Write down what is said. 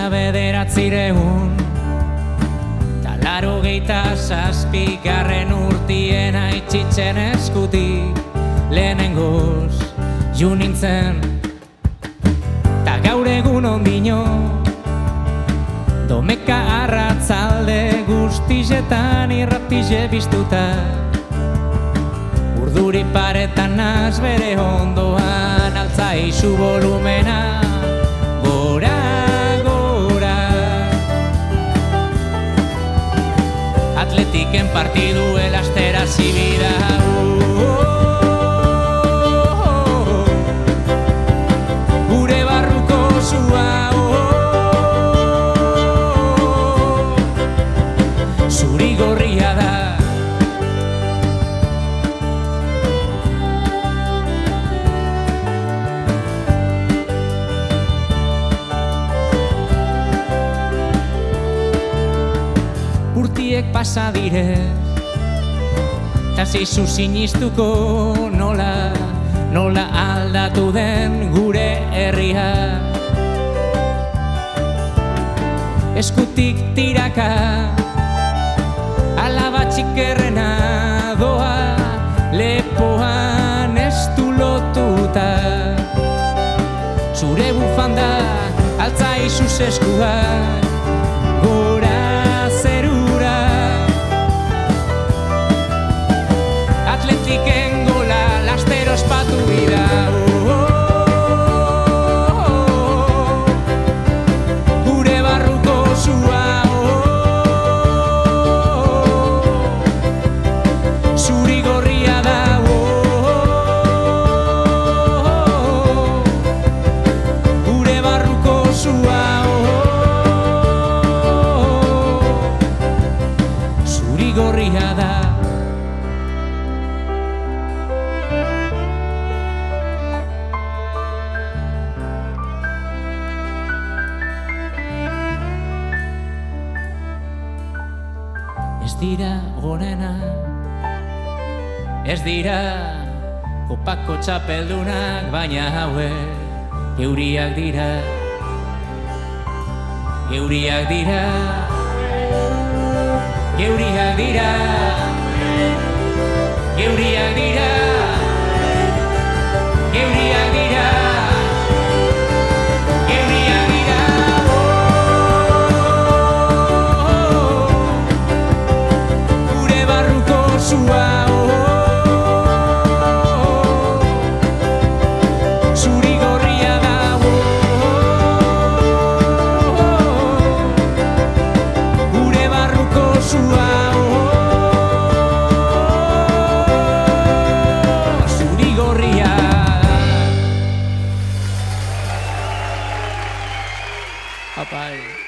1987 urtien aitzitzen eskutik lehenengoz ju nintzen, ta gaur egun ondino domeka arratzalde guztizetan irratize biztuta, urduri paretan naz bere ondoan altzaizu volumena gora gora. Atletiken partidu elastera zibida gure barruko zua zuri gorria da. Urtiek pasa direz, ta zizu sinistuko nola aldatu den gure herria. Eskutik tiraka, alaba txikerrena doa, lepoan ez du lotuta. Zure bufanda altzaizu zeskua, gora zerura. Atletiken gola lastero ospatu bida, gure barruko zua zuri gorria da. Gure barruko zua zuri gorria da. Ez dira onena, ez dira kopako txapeldunak, baina hauek geuriak dira, geuriak dira, geuriak dira, geuriak dira, geuriak dira. Zuri gorria da, gure barruko zua zuri gorria. Apai.